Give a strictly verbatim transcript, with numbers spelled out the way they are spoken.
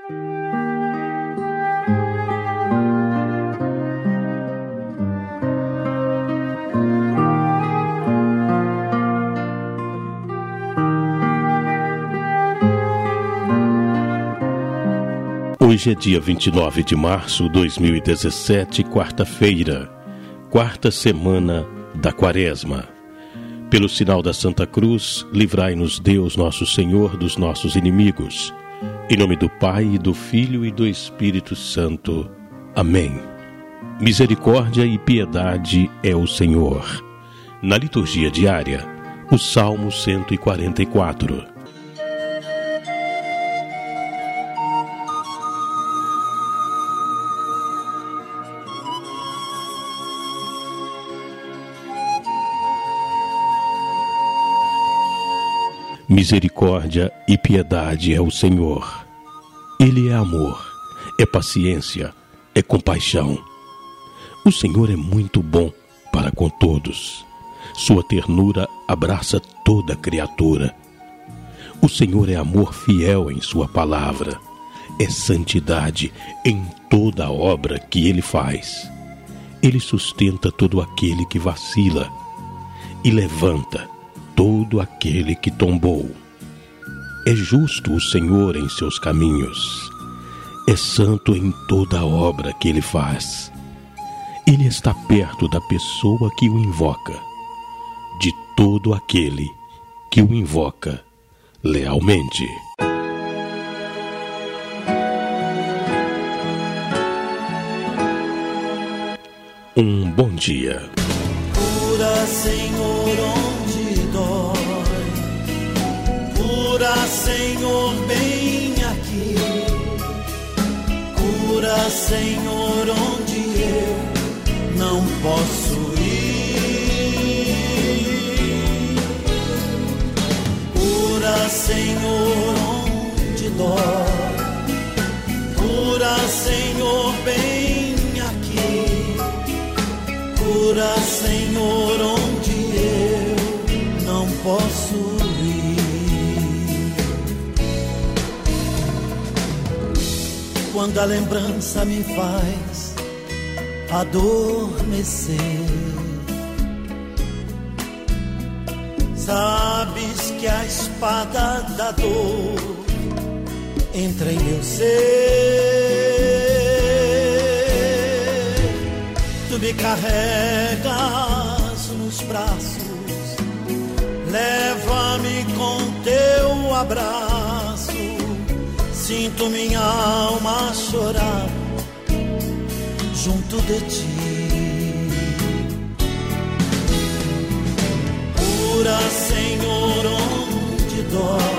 Hoje é dia vinte e nove de março de dois mil e dezessete, quarta-feira, quarta semana da Quaresma. Pelo sinal da Santa Cruz, livrai-nos Deus nosso Senhor dos nossos inimigos. Em nome do Pai, e do Filho e do Espírito Santo. Amém. Misericórdia e piedade é o Senhor. Na liturgia diária, o Salmo cento e quarenta e quatro. Misericórdia e piedade é o Senhor. Ele é amor, é paciência, é compaixão. O Senhor é muito bom para com todos. Sua ternura abraça toda criatura. O Senhor é amor fiel em sua palavra. É santidade em toda a obra que Ele faz. Ele sustenta todo aquele que vacila e levanta todo aquele que tombou. É justo o Senhor em seus caminhos. É santo em toda a obra que Ele faz. Ele está perto da pessoa que o invoca, de todo aquele que o invoca lealmente. Um bom dia. Cura, Senhor, onde dói. Cura, Senhor, bem aqui. Cura, Senhor, onde eu não posso ir. Cura, Senhor, onde dói. Cura, Senhor, bem aqui. Cura, Senhor, onde eu não posso ir. Quando a lembrança me faz adormecer, sabes que a espada da dor entra em meu ser. Tu me carregas nos braços, leva-me com teu abraço. Sinto minha alma chorar junto de ti. Cura, Senhor, onde dói.